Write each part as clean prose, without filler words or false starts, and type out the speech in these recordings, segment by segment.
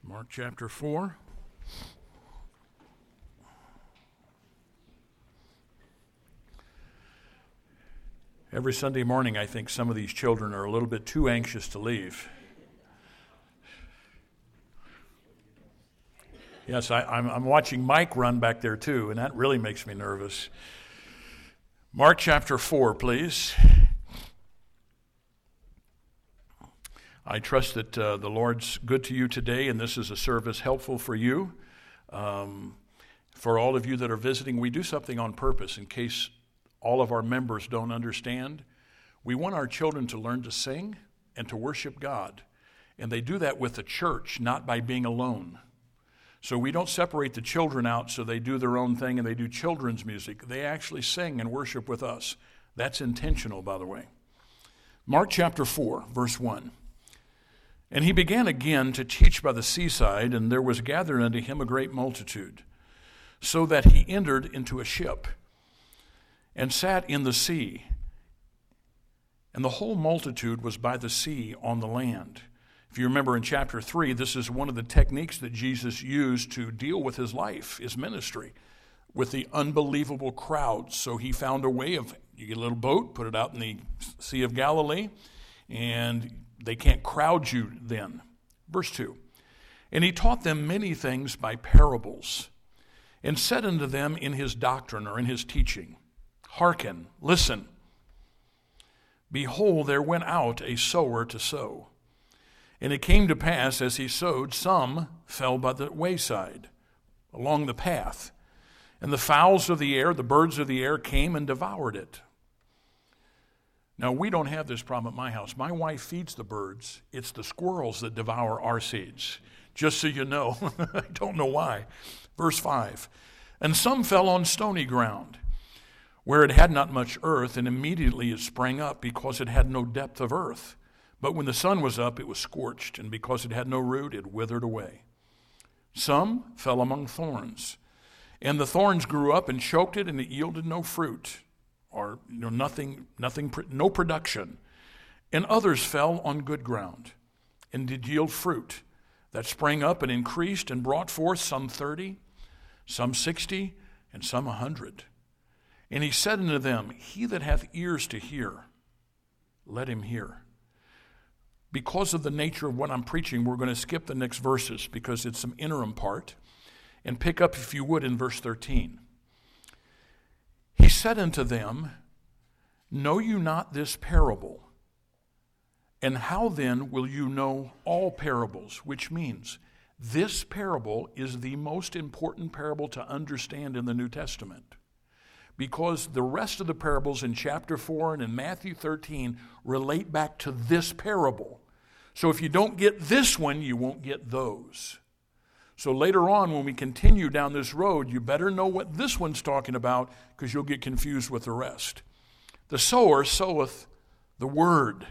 Mark chapter 4. Every Sunday morning, I think some of these children are a little bit too anxious to leave. Yes, I'm watching Mike run back there too, and that really makes me nervous. Mark chapter 4, please. I trust that the Lord's good to you today, and this is a service helpful for you. For all of you that are visiting, we do something on purpose in case all of our members don't understand. We want our children to learn to sing and to worship God, and they do that with the church, not by being alone. So we don't separate the children out so they do their own thing and they do children's music. They actually sing and worship with us. That's intentional, by the way. Mark chapter 4, verse 1. And he began again to teach by the seaside, and there was gathered unto him a great multitude, so that he entered into a ship and sat in the sea. And the whole multitude was by the sea on the land. If you remember in chapter 3, this is one of the techniques that Jesus used to deal with his life, his ministry, with the unbelievable crowds. So he found a way of, you get a little boat, put it out in the Sea of Galilee, and they can't crowd you then. Verse 2. And he taught them many things by parables, and said unto them in his doctrine, or in his teaching, Hearken, listen. Behold, there went out a sower to sow. And it came to pass, as he sowed, some fell by the wayside, along the path. And the fowls of the air, the birds of the air, came and devoured it. Now, we don't have this problem at my house. My wife feeds the birds. It's the squirrels that devour our seeds. Just so you know. I don't know why. Verse 5. And some fell on stony ground, where it had not much earth, and immediately it sprang up, because it had no depth of earth. But when the sun was up, it was scorched, and because it had no root, it withered away. Some fell among thorns, and the thorns grew up and choked it, and it yielded no fruit, or nothing, no production. And others fell on good ground, and did yield fruit, that sprang up and increased, and brought forth some 30, some 60, and some 100. And he said unto them, He that hath ears to hear, let him hear. Because of the nature of what I'm preaching, we're going to skip the next verses because it's some interim part, and pick up, if you would, in verse 13. He said unto them, Know you not this parable? And how then will you know all parables? Which means this parable is the most important parable to understand in the New Testament, because the rest of the parables in chapter 4 and in Matthew 13 relate back to this parable. So if you don't get this one, you won't get those. So later on, when we continue down this road, you better know what this one's talking about, because you'll get confused with the rest. The sower soweth the word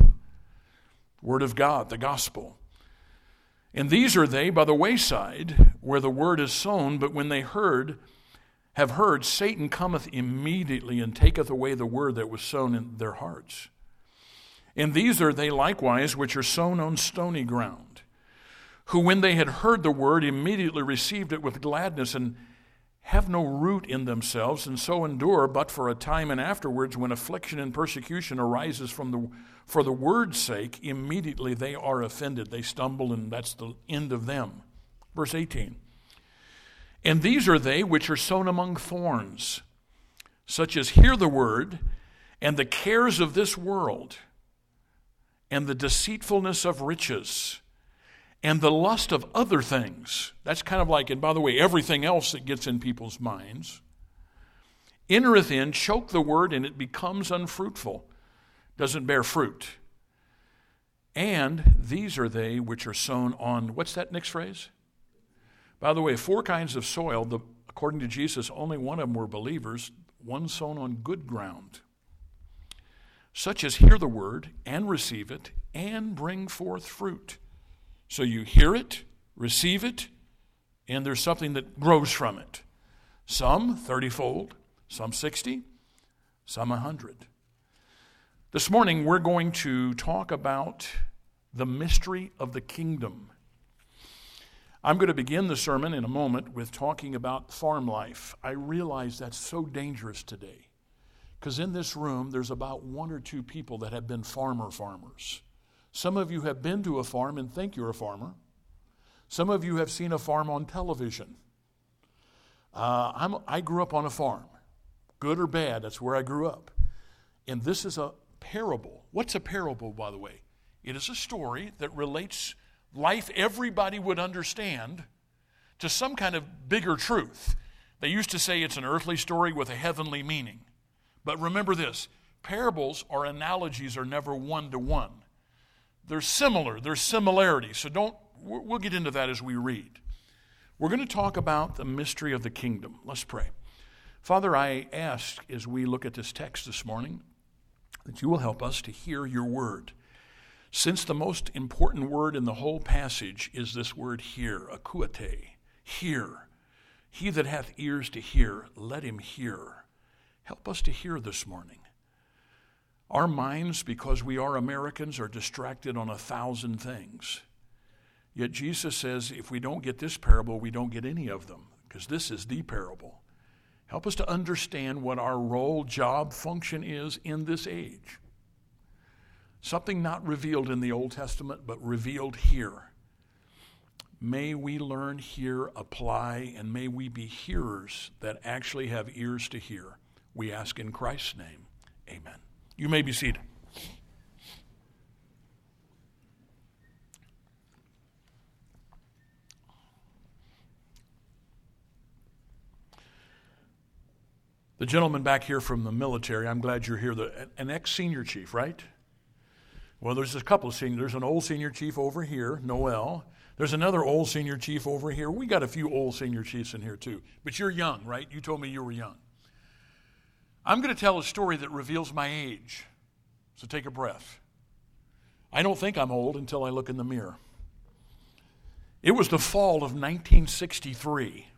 of God, the gospel. And these are they by the wayside, where the word is sown, but when they have heard, Satan cometh immediately and taketh away the word that was sown in their hearts. And these are they likewise which are sown on stony ground, who when they had heard the word immediately received it with gladness, and have no root in themselves, and so endure but for a time, and afterwards when affliction and persecution arises for the word's sake, immediately they are offended. They stumble, and that's the end of them. Verse 18. And these are they which are sown among thorns, such as hear the word, and the cares of this world, and the deceitfulness of riches, and the lust of other things. That's kind of like, and by the way, everything else that gets in people's minds, entereth in, choke the word, and it becomes unfruitful, doesn't bear fruit. And these are they which are sown on, what's that next phrase? By the way, 4 kinds of soil, according to Jesus, only one of them were believers, one sown on good ground, such as hear the word, and receive it, and bring forth fruit. So you hear it, receive it, and there's something that grows from it. Some 30-fold, some 60, some 100. This morning we're going to talk about the mystery of the kingdom. I'm going to begin the sermon in a moment with talking about farm life. I realize that's so dangerous today because in this room there's about one or two people that have been farmers. Some of you have been to a farm and think you're a farmer. Some of you have seen a farm on television. I grew up on a farm. Good or bad, that's where I grew up. And this is a parable. What's a parable, by the way? It is a story that relates life everybody would understand to some kind of bigger truth. They used to say it's an earthly story with a heavenly meaning. But remember this, parables or analogies are never one-to-one. They're similar, there's similarities. So we'll get into that as we read. We're going to talk about the mystery of the kingdom. Let's pray. Father, I ask as we look at this text this morning that you will help us to hear your word. Since the most important word in the whole passage is this word hear, akuete, hear. He that hath ears to hear, let him hear. Help us to hear this morning. Our minds, because we are Americans, are distracted on 1,000 things. Yet Jesus says if we don't get this parable, we don't get any of them, because this is the parable. Help us to understand what our role, job, function is in this age. Something not revealed in the Old Testament, but revealed here. May we learn, hear, apply, and may we be hearers that actually have ears to hear. We ask in Christ's name. Amen. You may be seated. The gentleman back here from the military, I'm glad you're here, an ex-senior chief, right? Well, there's a couple of seniors. There's an old senior chief over here, Noel. There's another old senior chief over here. We got a few old senior chiefs in here too. But you're young, right? You told me you were young. I'm going to tell a story that reveals my age. So take a breath. I don't think I'm old until I look in the mirror. It was the fall of 1963.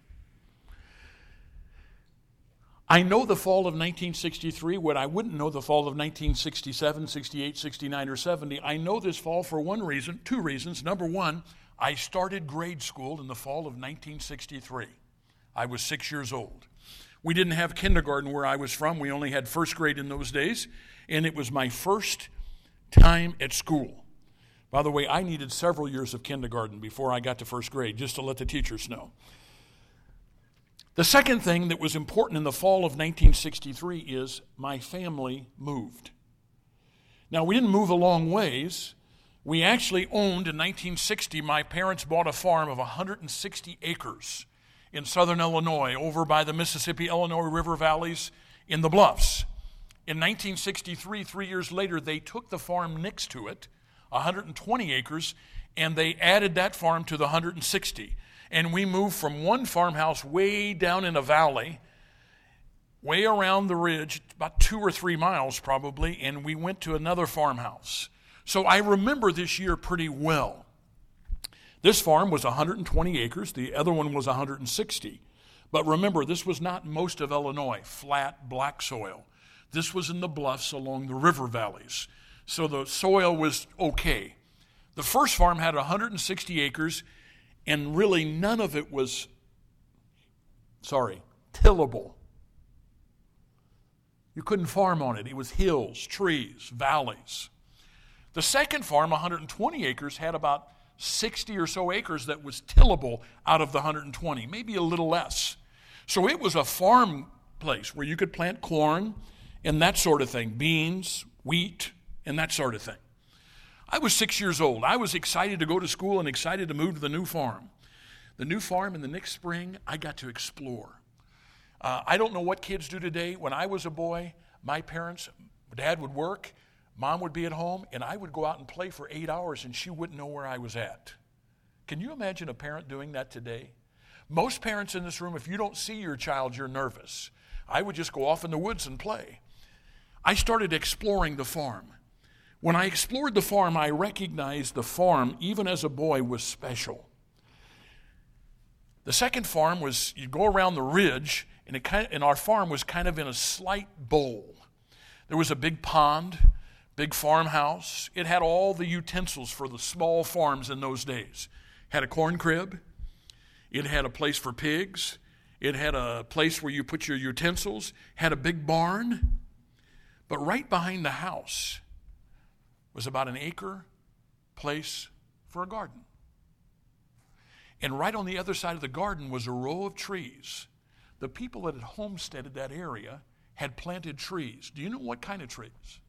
I know the fall of 1963, what I wouldn't know the fall of 1967, 68, 69, or 70. I know this fall for one reason, two reasons. Number one, I started grade school in the fall of 1963. I was 6 years old. We didn't have kindergarten where I was from. We only had first grade in those days, and it was my first time at school. By the way, I needed several years of kindergarten before I got to first grade, just to let the teachers know. The second thing that was important in the fall of 1963 is my family moved. Now, we didn't move a long ways. We actually owned, in 1960, my parents bought a farm of 160 acres in southern Illinois, over by the Mississippi-Illinois River valleys in the Bluffs. In 1963, 3 years later, they took the farm next to it, 120 acres, and they added that farm to the 160. And we moved from one farmhouse way down in a valley, way around the ridge, about 2 or 3 miles probably, and we went to another farmhouse. So I remember this year pretty well. This farm was 120 acres. The other one was 160. But remember, this was not most of Illinois, flat, black soil. This was in the bluffs along the river valleys. So the soil was okay. The first farm had 160 acres, and really none of it was, tillable. You couldn't farm on it. It was hills, trees, valleys. The second farm, 120 acres, had about 60 or so acres that was tillable out of the 120, maybe a little less. So it was a farm place where you could plant corn and that sort of thing, beans, wheat, and that sort of thing. I was 6 years old. I was excited to go to school and excited to move to the new farm. The new farm in the next spring, I got to explore. I don't know what kids do today. When I was a boy, my parents, Dad would work, Mom would be at home, and I would go out and play for 8 hours and she wouldn't know where I was at. Can you imagine a parent doing that today? Most parents in this room, if you don't see your child, you're nervous. I would just go off in the woods and play. I started exploring the farm. When I explored the farm, I recognized the farm, even as a boy, was special. The second farm was, you go around the ridge, and our farm was kind of in a slight bowl. There was a big pond, big farmhouse. It had all the utensils for the small farms in those days. Had a corn crib, It had a place for pigs. It had a place where you put your utensils, had a big barn. But right behind the house was about an acre place for a garden. And right on the other side of the garden was a row of trees. The people that had homesteaded that area had planted trees. Do you know what kind of trees?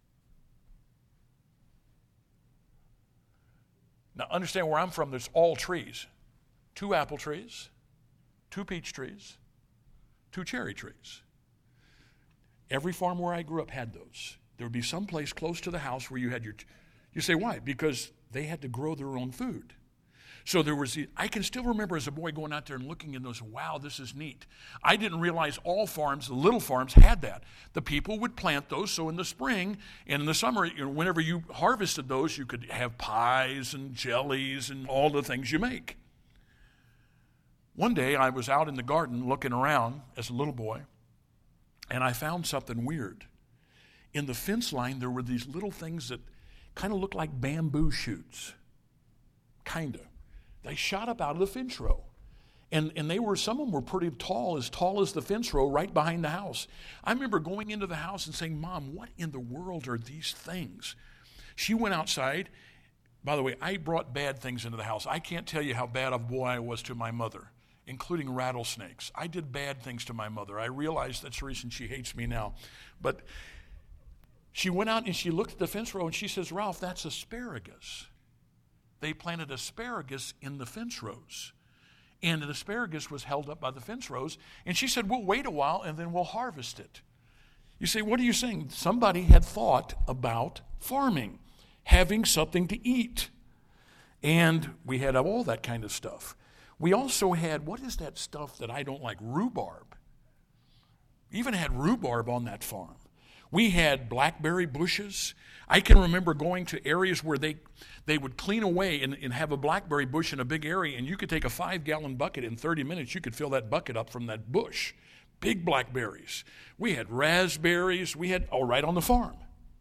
Now, understand where I'm from, there's all trees. 2 apple trees, 2 peach trees, 2 cherry trees. Every farm where I grew up had those. There would be some place close to the house where you had you say, why? Because they had to grow their own food. So I can still remember as a boy going out there and looking in those, wow, this is neat. I didn't realize all farms, the little farms, had that. The people would plant those, so in the spring and in the summer, whenever you harvested those, you could have pies and jellies and all the things you make. One day I was out in the garden looking around as a little boy, and I found something weird. In the fence line, there were these little things that kind of looked like bamboo shoots. Kind of. They shot up out of the fence row. And some of them were pretty tall as the fence row right behind the house. I remember going into the house and saying, Mom, what in the world are these things? She went outside. By the way, I brought bad things into the house. I can't tell you how bad a boy I was to my mother, including rattlesnakes. I did bad things to my mother. I realize that's the reason she hates me now. But she went out and she looked at the fence row and she says, Ralph, that's asparagus. They planted asparagus in the fence rows. And an asparagus was held up by the fence rows. And she said, we'll wait a while and then we'll harvest it. You say, what are you saying? Somebody had thought about farming, having something to eat. And we had all that kind of stuff. We also had, what is that stuff that I don't like? Rhubarb. Even had rhubarb on that farm. We had blackberry bushes. I can remember going to areas where they would clean away and have a blackberry bush in a big area, and you could take a 5-gallon bucket. In 30 minutes, you could fill that bucket up from that bush. Big blackberries. We had raspberries. We had all right on the farm.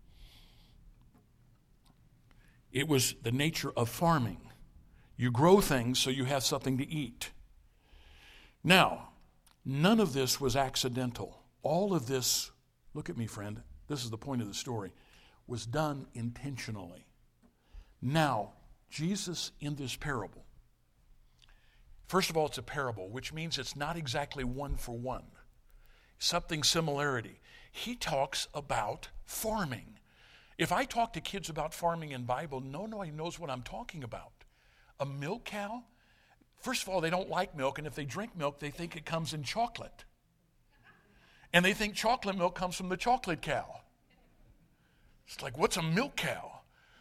It was the nature of farming. You grow things so you have something to eat. Now, none of this was accidental. All of this, look at me, friend, this is the point of the story, was done intentionally. Now, Jesus in this parable, first of all, it's a parable, which means it's not exactly one for one. Something similarity. He talks about farming. If I talk to kids about farming in Bible, nobody knows what I'm talking about. A milk cow? First of all, they don't like milk, and if they drink milk, they think it comes in chocolate. And they think chocolate milk comes from the chocolate cow. It's like, what's a milk cow?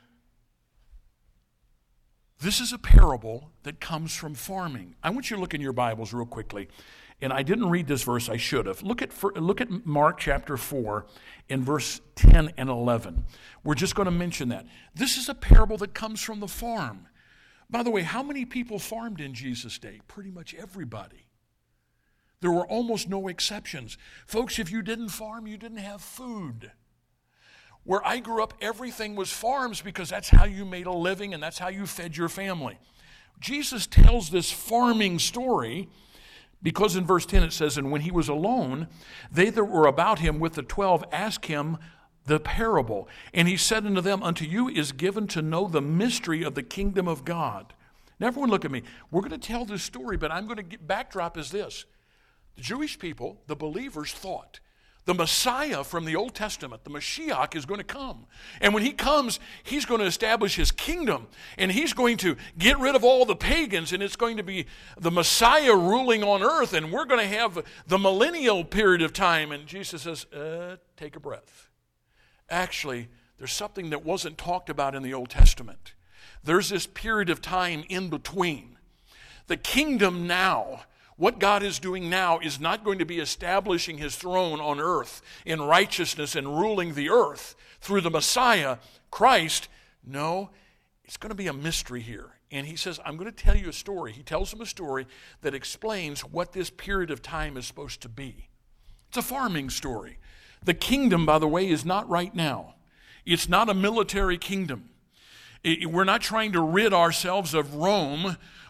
This is a parable that comes from farming. I want you to look in your Bibles real quickly. And I didn't read this verse, I should have. Look at Mark chapter 4 in verse 10 and 11. We're just going to mention that. This is a parable that comes from the farm. By the way, how many people farmed in Jesus' day? Pretty much everybody. There were almost no exceptions. Folks, if you didn't farm, you didn't have food. Where I grew up, everything was farms because that's how you made a living and that's how you fed your family. Jesus tells this farming story because in verse 10 it says, and when he was alone, they that were about him with the 12 asked him the parable. And he said unto them, unto you is given to know the mystery of the kingdom of God. Now everyone look at me. We're going to tell this story, but I'm going to get backdrop is this. The Jewish people, the believers, thought the Messiah from the Old Testament, the Mashiach, is going to come. And when he comes, he's going to establish his kingdom. And he's going to get rid of all the pagans. And it's going to be the Messiah ruling on earth. And we're going to have the millennial period of time. And Jesus says, take a breath. Actually, there's something that wasn't talked about in the Old Testament. There's this period of time in between. The kingdom now, what God is doing now is not going to be establishing his throne on earth in righteousness and ruling the earth through the Messiah, Christ. No, it's going to be a mystery here. And he says, I'm going to tell you a story. He tells them a story that explains what this period of time is supposed to be. It's a farming story. The kingdom, by the way, is not right now. It's not a military kingdom. We're not trying to rid ourselves of Rome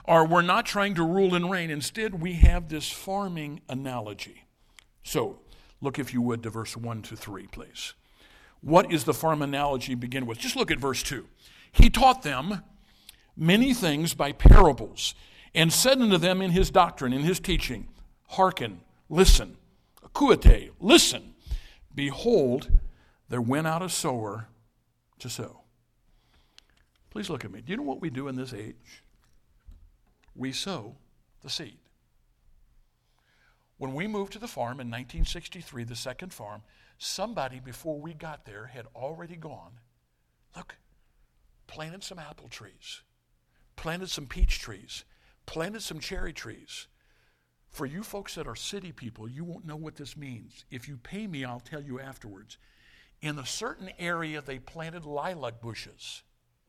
or we're not trying to rule and reign. Instead, we have this farming analogy. So, look if you would to verse 1 to 3, please. What is the farm analogy begin with? Just look at verse 2. He taught them many things by parables, and said unto them in his doctrine, in his teaching, hearken, listen, akuete, listen. Behold, there went out a sower to sow. Please look at me. Do you know what we do in this age? We sow the seed. When we moved to the farm in 1963, the second farm, somebody before we got there had already gone, look, planted some apple trees, planted some peach trees, planted some cherry trees. For you folks that are city people, you won't know what this means. If you pay me, I'll tell you afterwards. In a certain area, they planted lilac bushes.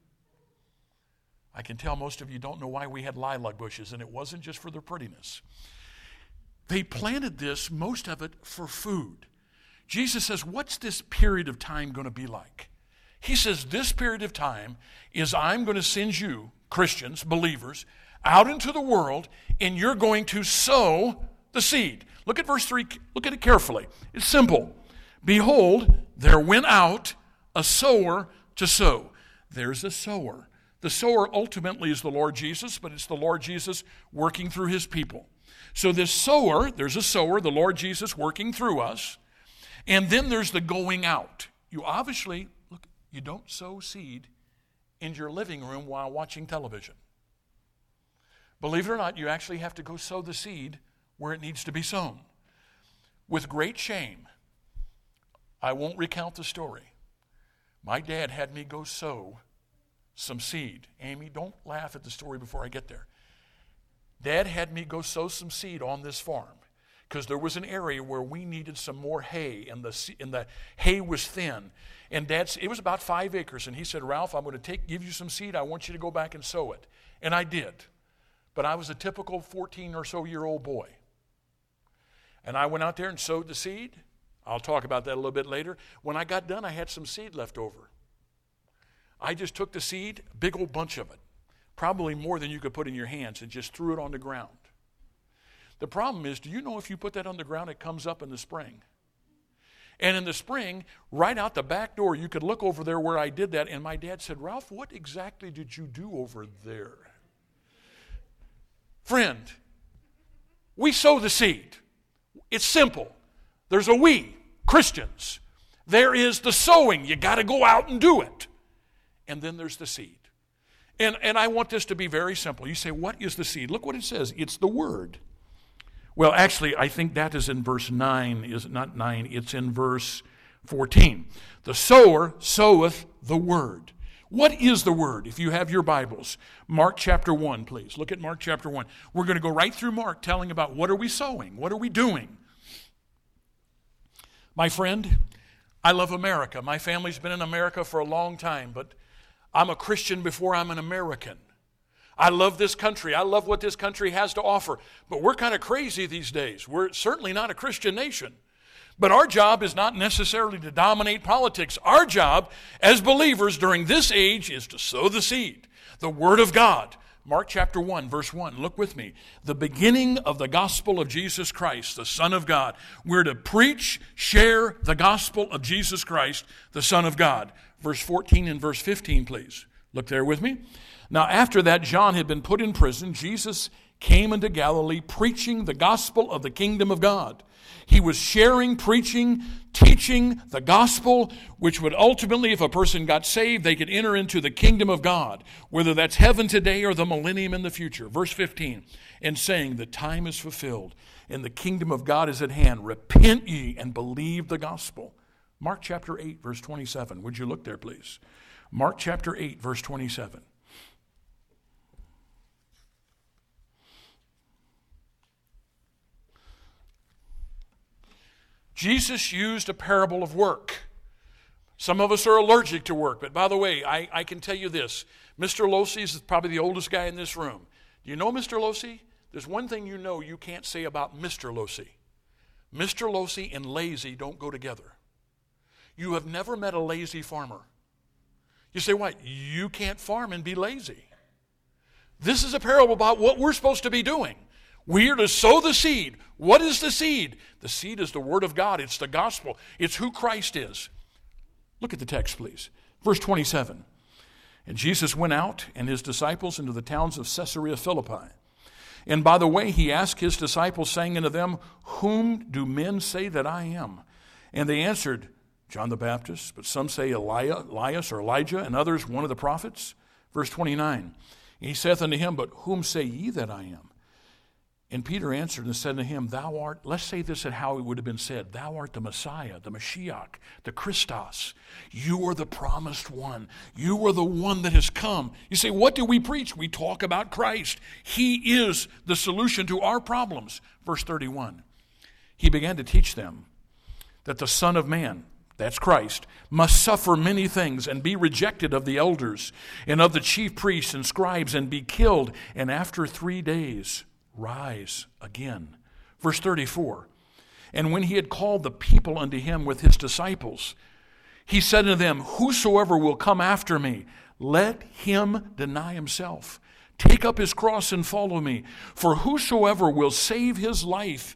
I can tell most of you don't know why we had lilac bushes, and it wasn't just for their prettiness. They planted this, most of it, for food. Jesus says, what's this period of time going to be like? He says, this period of time is I'm going to send you, Christians, believers, out into the world, and you're going to sow the seed. Look at verse 3. Look at it carefully. It's simple. Behold, there went out a sower to sow. There's a sower. The sower ultimately is the Lord Jesus, but it's the Lord Jesus working through his people. So this sower, there's a sower, the Lord Jesus working through us, and then there's the going out. You obviously, look, you don't sow seed in your living room while watching television. Believe it or not, you actually have to go sow the seed where it needs to be sown. With great shame, I won't recount the story. My dad had me go sow some seed. Amy, don't laugh at the story before I get there. Dad had me go sow some seed on this farm because there was an area where we needed some more hay, and the hay was thin. And Dad, it was about 5 acres, and he said, Ralph, I'm going to give you some seed. I want you to go back and sow it. And I did. But I was a typical 14 or so year old boy. And I went out there and sowed the seed. I'll talk about that a little bit later. When I got done, I had some seed left over. I just took the seed, a big old bunch of it, probably more than you could put in your hands, and just threw it on the ground. The problem is, do you know if you put that on the ground, it comes up in the spring? And in the spring, right out the back door, you could look over there where I did that, and my dad said, Ralph, what exactly did you do over there? Friend, we sow the seed. It's simple. There's a we, Christians. There is the sowing. You got to go out and do it. And then there's the seed. And I want this to be very simple. You say, what is the seed? Look what it says. It's the word. Well, actually, I think that is in verse 9. Is it not 9? It's in verse 14. The sower soweth the word. What is the word? If you have your Bibles, Mark chapter 1, please. Look at Mark chapter 1. We're going to go right through Mark telling about what are we sowing? What are we doing? My friend, I love America. My family's been in America for a long time, but I'm a Christian before I'm an American. I love this country. I love what this country has to offer. But we're kind of crazy these days. We're certainly not a Christian nation. But our job is not necessarily to dominate politics. Our job as believers during this age is to sow the seed, the Word of God. Mark chapter 1, verse 1. Look with me. The beginning of the gospel of Jesus Christ, the Son of God. We're to preach, share the gospel of Jesus Christ, the Son of God. Verse 14 and verse 15, please. Look there with me. Now, after that, John had been put in prison. Jesus came into Galilee preaching the gospel of the kingdom of God. He was sharing, preaching, teaching the gospel, which would ultimately, if a person got saved, they could enter into the kingdom of God, whether that's heaven today or the millennium in the future. Verse 15, and saying, the time is fulfilled, and the kingdom of God is at hand. Repent ye and believe the gospel. Mark chapter 8, verse 27. Would you look there, please? Mark chapter 8, verse 27. Jesus used a parable of work. Some of us are allergic to work, but by the way, I can tell you this. Mr. Losey is probably the oldest guy in this room. Do you know Mr. Losey? There's one thing you know you can't say about Mr. Losey. Mr. Losey and lazy don't go together. You have never met a lazy farmer. You say, what? You can't farm and be lazy. This is a parable about what we're supposed to be doing. We are to sow the seed. What is the seed? The seed is the Word of God. It's the gospel. It's who Christ is. Look at the text, please. Verse 27. And Jesus went out and his disciples into the towns of Caesarea Philippi. And by the way, he asked his disciples, saying unto them, Whom do men say that I am? And they answered, John the Baptist, but some say Elias or Elijah, and others one of the prophets. Verse 29. And he saith unto him, But whom say ye that I am? And Peter answered and said to him, Thou art, let's say this at how it would have been said, Thou art the Messiah, the Mashiach, the Christos. You are the promised one. You are the one that has come. You say, what do we preach? We talk about Christ. He is the solution to our problems. Verse 31. He began to teach them that the Son of Man, that's Christ, must suffer many things and be rejected of the elders and of the chief priests and scribes and be killed, and after 3 days rise again. Verse 34. And when he had called the people unto him with his disciples, he said unto them, Whosoever will come after me, let him deny himself, take up his cross and follow me. For whosoever will save his life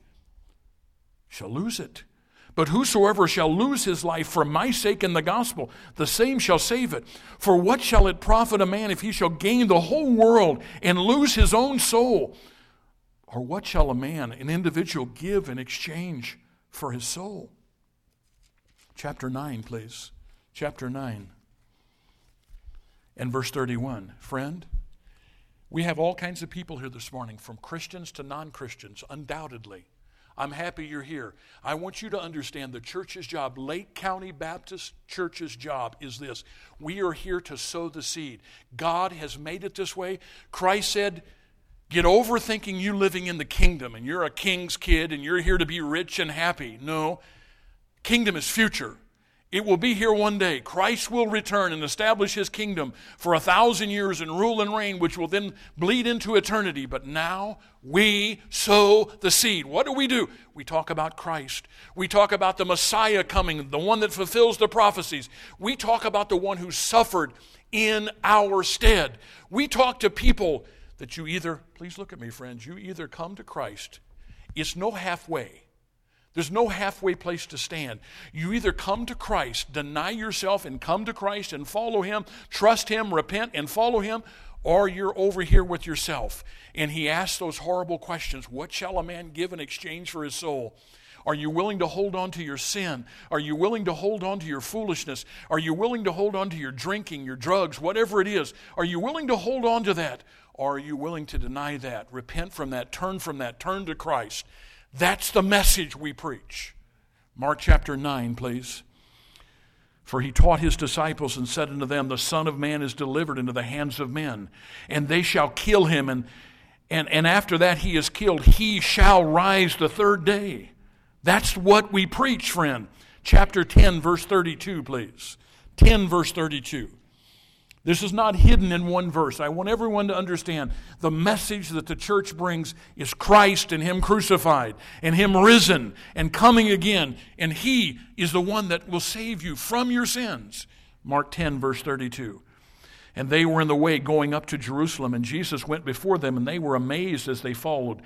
shall lose it. But whosoever shall lose his life for my sake and the gospel, the same shall save it. For what shall it profit a man if he shall gain the whole world and lose his own soul? Or what shall a man, an individual, give in exchange for his soul? Chapter 9, please. Chapter 9 and verse 31. Friend, we have all kinds of people here this morning, from Christians to non-Christians, undoubtedly. I'm happy you're here. I want you to understand the church's job, Lake County Baptist Church's job, is this. We are here to sow the seed. God has made it this way. Christ said, get over thinking you living in the kingdom and you're a king's kid and you're here to be rich and happy. No, kingdom is future. It will be here one day. Christ will return and establish his kingdom for 1,000 years and rule and reign, which will then bleed into eternity. But now we sow the seed. What do? We talk about Christ. We talk about the Messiah coming, the one that fulfills the prophecies. We talk about the one who suffered in our stead. We talk to people that you either, please look at me, friends, you either come to Christ. It's no halfway. There's no halfway place to stand. You either come to Christ, deny yourself and come to Christ and follow him, trust him, repent and follow him, or you're over here with yourself. And he asks those horrible questions. What shall a man give in exchange for his soul? Are you willing to hold on to your sin? Are you willing to hold on to your foolishness? Are you willing to hold on to your drinking, your drugs, whatever it is? Are you willing to hold on to that? Or are you willing to deny that, repent from that, turn to Christ? That's the message we preach. Mark chapter 9, please. For he taught his disciples and said unto them, The Son of Man is delivered into the hands of men, and they shall kill him, and after that he is killed, he shall rise the third day. That's what we preach, friend. Chapter 10, verse 32, please. 10, verse 32. This is not hidden in one verse. I want everyone to understand the message that the church brings is Christ and him crucified and him risen and coming again. And he is the one that will save you from your sins. Mark 10, verse 32. And they were in the way going up to Jerusalem, and Jesus went before them, and they were amazed as they followed.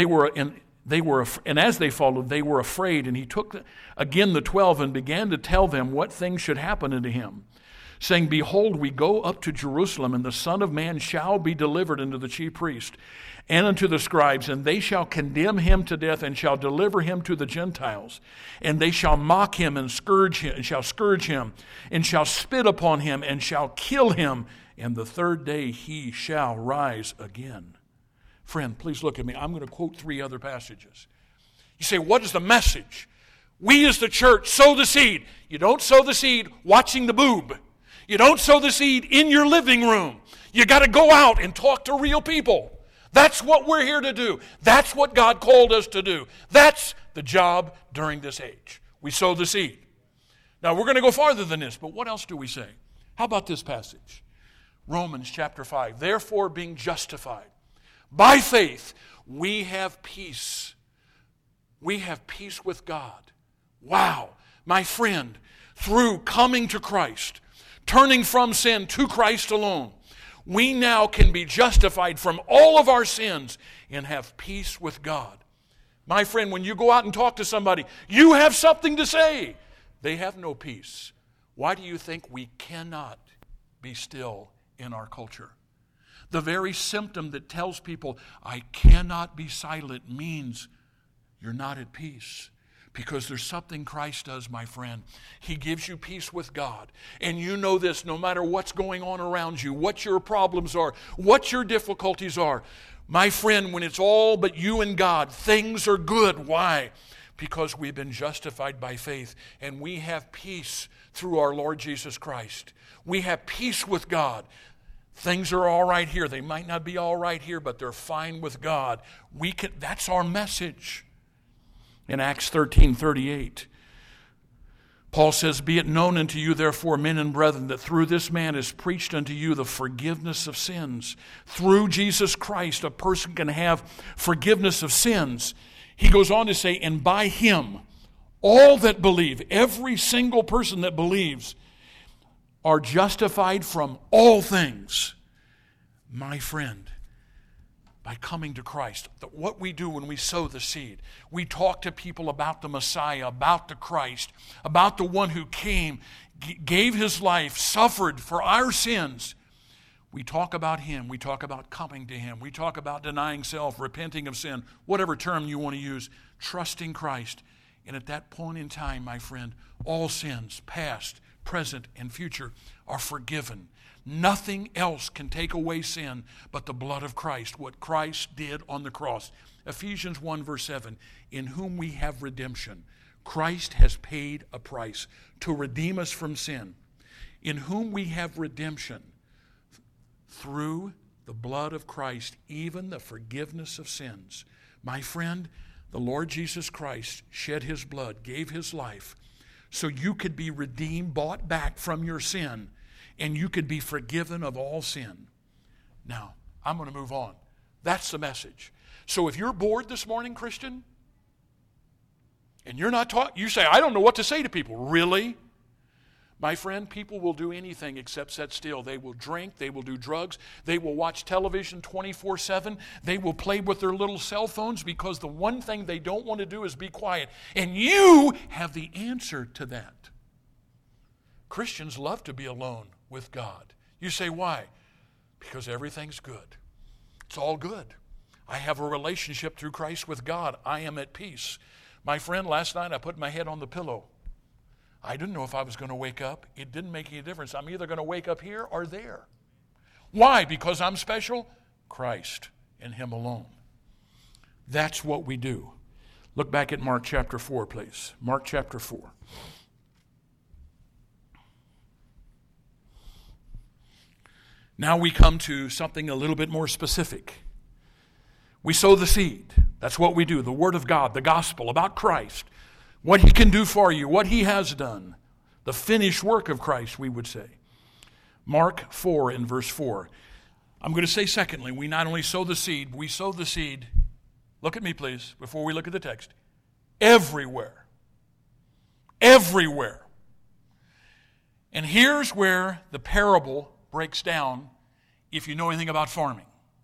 And as they followed, they were afraid. And he took again the 12 and began to tell them what things should happen unto him, saying, Behold, we go up to Jerusalem, and the Son of Man shall be delivered unto the chief priests and unto the scribes, and they shall condemn him to death, and shall deliver him to the Gentiles. And they shall mock him and scourge him, and shall spit upon him, and shall kill him. And the third day he shall rise again. Friend, please look at me. I'm going to quote 3 other passages. You say, what is the message? We as the church sow the seed. You don't sow the seed watching the boob. You don't sow the seed in your living room. You got to go out and talk to real people. That's what we're here to do. That's what God called us to do. That's the job during this age. We sow the seed. Now, we're going to go farther than this, but what else do we say? How about this passage? Romans chapter 5. Therefore, being justified by faith, we have peace. We have peace with God. Wow, my friend, through coming to Christ, turning from sin to Christ alone, We now can be justified from all of our sins and have peace with God. My friend, when you go out and talk to somebody, you have something to say. They have no peace. Why do you think we cannot be still in our culture? The very symptom that tells people, I cannot be silent, means you're not at peace. Because there's something Christ does, my friend. He gives you peace with God. And you know this, no matter what's going on around you, what your problems are, what your difficulties are. My friend, when it's all but you and God, things are good. Why? Because we've been justified by faith, and we have peace through our Lord Jesus Christ. We have peace with God. Things are all right here. They might not be all right here, but they're fine with God. That's our message. In Acts 13:38, Paul says, Be it known unto you, therefore, men and brethren, that through this man is preached unto you the forgiveness of sins. Through Jesus Christ, a person can have forgiveness of sins. He goes on to say, and by him, all that believe, every single person that believes, are justified from all things. My friend, by coming to Christ. What we do when we sow the seed, we talk to people about the Messiah, about the Christ, about the one who came, gave his life, suffered for our sins. We talk about him. We talk about coming to him. We talk about denying self, repenting of sin, whatever term you want to use, trusting Christ. And at that point in time, my friend, all sins, past, present, and future, are forgiven. Nothing else can take away sin but the blood of Christ, what Christ did on the cross. Ephesians 1 verse 7, in whom we have redemption. Christ has paid a price to redeem us from sin. In whom we have redemption through the blood of Christ, even the forgiveness of sins. My friend, the Lord Jesus Christ shed his blood, gave his life, so you could be redeemed, bought back from your sin, and you could be forgiven of all sin. Now, I'm going to move on. That's the message. So if you're bored this morning, Christian, and you're not taught, you say, I don't know what to say to people. Really? My friend, people will do anything except sit still. They will drink, they will do drugs, they will watch television 24/7, they will play with their little cell phones because the one thing they don't want to do is be quiet. And you have the answer to that. Christians love to be alone with God. You say, why? Because everything's good. It's all good. I have a relationship through Christ with God. I am at peace. My friend, last night I put my head on the pillow. I didn't know if I was going to wake up. It didn't make any difference. I'm either going to wake up here or there. Why? Because I'm special? Christ and him alone. That's what we do. Look back at Mark chapter 4, please. Mark chapter 4. Now we come to something a little bit more specific. We sow the seed. That's what we do. The Word of God, the gospel about Christ, what he can do for you, what he has done, the finished work of Christ, we would say. Mark 4 in verse 4. I'm going to say secondly, we not only sow the seed, we sow the seed, look at me please, before we look at the text, everywhere. Everywhere. And here's where the parable breaks down if you know anything about farming.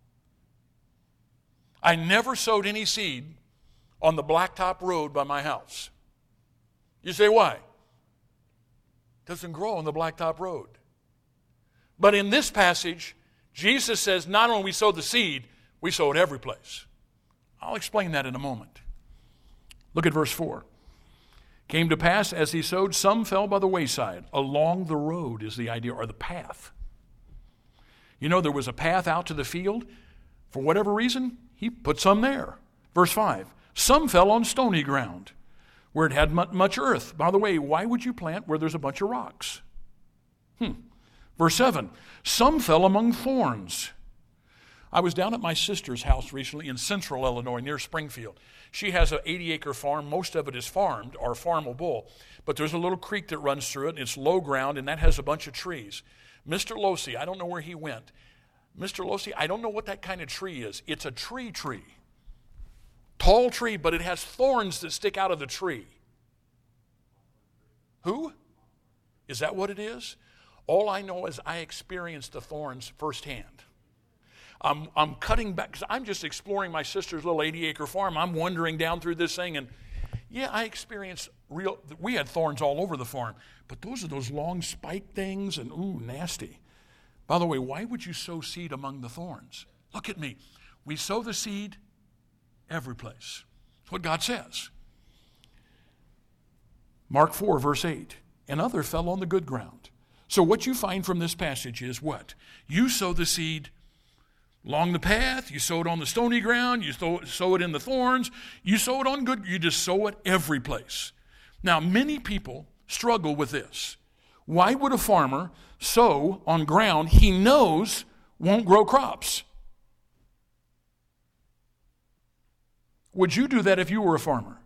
I never sowed any seed on the blacktop road by my house. You say, why? It doesn't grow on the blacktop road. But in this passage, Jesus says not only we sow the seed, we sow it every place. I'll explain that in a moment. Look at verse 4. Came to pass, as he sowed, some fell by the wayside. Along the road is the idea, or the path. You know, there was a path out to the field. For whatever reason, he put some there. Verse 5. Some fell on stony ground, where it had much earth. By the way, why would you plant where there's a bunch of rocks? Verse 7. Some fell among thorns. I was down at my sister's house recently in central Illinois, near Springfield. She has an 80-acre farm. Most of it is farmed, or farmable. But there's a little creek that runs through it, and it's low ground, and that has a bunch of trees. Mr. Losey, I don't know where he went. Mr. Losey, I don't know what that kind of tree is. It's a tree. Tall tree, but it has thorns that stick out of the tree. Who? Is that what it is? All I know is I experienced the thorns firsthand. I'm cutting back because I'm just exploring my sister's little 80-acre farm. I'm wandering down through this thing, and yeah, I experienced we had thorns all over the farm, but those are those long spike things, and ooh, nasty. By the way, why would you sow seed among the thorns? Look at me. We sow the seed every place. That's what God says. Mark 4, verse 8. And other fell on the good ground. So what you find from this passage is what? You sow the seed along the path, you sow it on the stony ground, you sow it in the thorns, you sow it on good, you just sow it every place. Now, many people struggle with this. Why would a farmer sow on ground he knows won't grow crops? Would you do that if you were a farmer?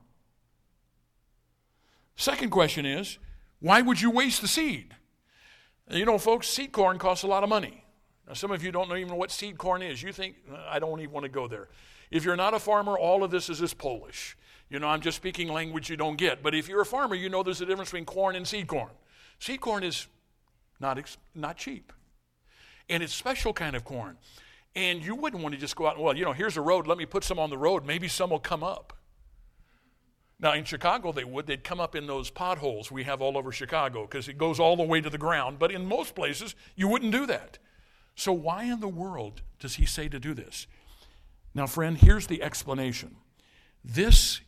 Second question is, why would you waste the seed? You know, folks, seed corn costs a lot of money. Now, some of you don't even know what seed corn is. You think, I don't even want to go there. If you're not a farmer, all of this is just Polish. You know, I'm just speaking language you don't get. But if you're a farmer, you know there's a difference between corn and seed corn. Seed corn is not cheap. And it's special kind of corn. And you wouldn't want to just go out and, well, you know, here's a road, let me put some on the road. Maybe some will come up. Now, in Chicago, they'd come up in those potholes we have all over Chicago because it goes all the way to the ground. But in most places, you wouldn't do that. So why in the world does he say to do this? Now, friend, here's the explanation. This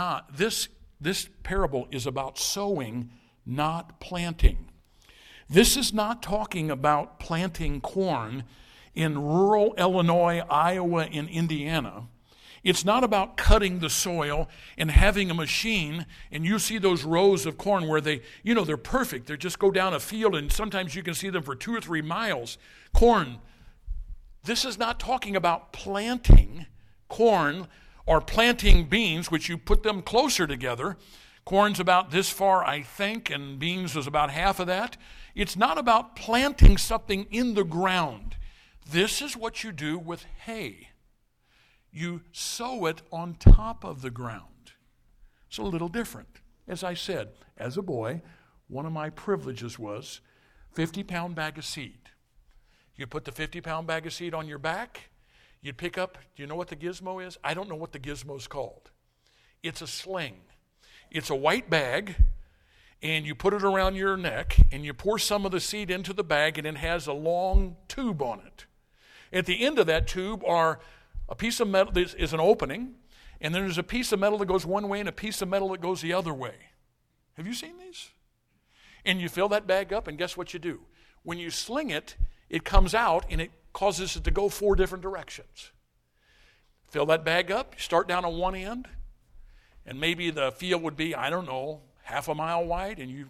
parable is about sowing, not planting. This is not talking about planting corn in rural Illinois, Iowa, and Indiana. It's not about cutting the soil and having a machine, and you see those rows of corn where they're perfect. They just go down a field, and sometimes you can see them for 2 or 3 miles. Corn. This is not talking about planting corn or planting beans, which you put them closer together. Corn's about this far, I think, and beans is about half of that. It's not about planting something in the ground. This is what you do with hay. You sow it on top of the ground. It's a little different. As I said, as a boy, one of my privileges was 50-pound bag of seed. You put the 50-pound bag of seed on your back. You'd pick up, do you know what the gizmo is? I don't know what the gizmo's called. It's a sling. It's a white bag, and you put it around your neck, and you pour some of the seed into the bag, and it has a long tube on it. At the end of that tube are a piece of metal is an opening, and then there's a piece of metal that goes one way and a piece of metal that goes the other way. Have you seen these? And you fill that bag up, and guess what you do? When you sling it, it comes out, and it causes it to go 4 different directions. Fill that bag up, you start down on one end, and maybe the field would be, I don't know, half a mile wide, and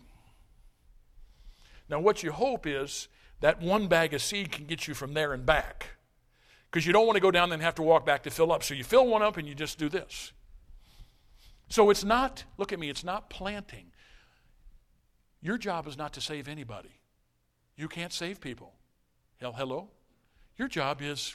Now what you hope is that one bag of seed can get you from there and back. Because you don't want to go down and have to walk back to fill up. So you fill one up and you just do this. So it's not, look at me, it's not planting. Your job is not to save anybody. You can't save people. Hello? Your job is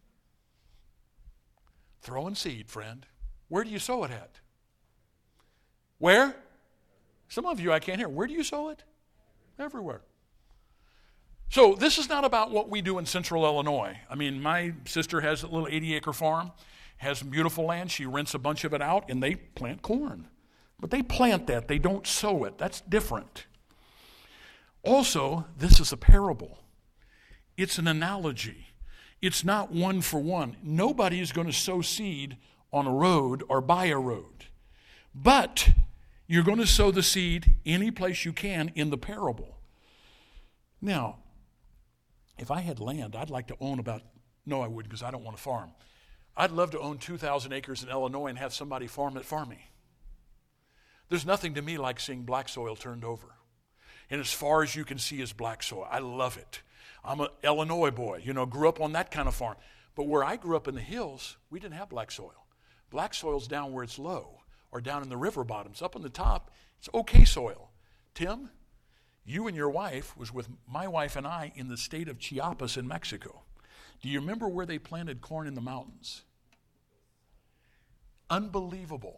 throwing seed, friend. Where do you sow it at? Where? Some of you I can't hear. Where do you sow it? Everywhere. So this is not about what we do in central Illinois. I mean, my sister has a little 80-acre farm, has some beautiful land. She rents a bunch of it out, and they plant corn. But they plant that. They don't sow it. That's different. Also, this is a parable. It's an analogy. It's not one for one. Nobody is going to sow seed on a road or by a road. But you're going to sow the seed any place you can in the parable. Now, if I had land, I'd like to own no, I wouldn't because I don't want to farm. I'd love to own 2,000 acres in Illinois and have somebody farm it for me. There's nothing to me like seeing black soil turned over. And as far as you can see is black soil. I love it. I'm an Illinois boy, grew up on that kind of farm. But where I grew up in the hills, we didn't have black soil. Black soil's down where it's low or down in the river bottoms. Up on the top, it's okay soil. Tim? You and your wife was with my wife and I in the state of Chiapas in Mexico. Do you remember where they planted corn in the mountains? Unbelievable.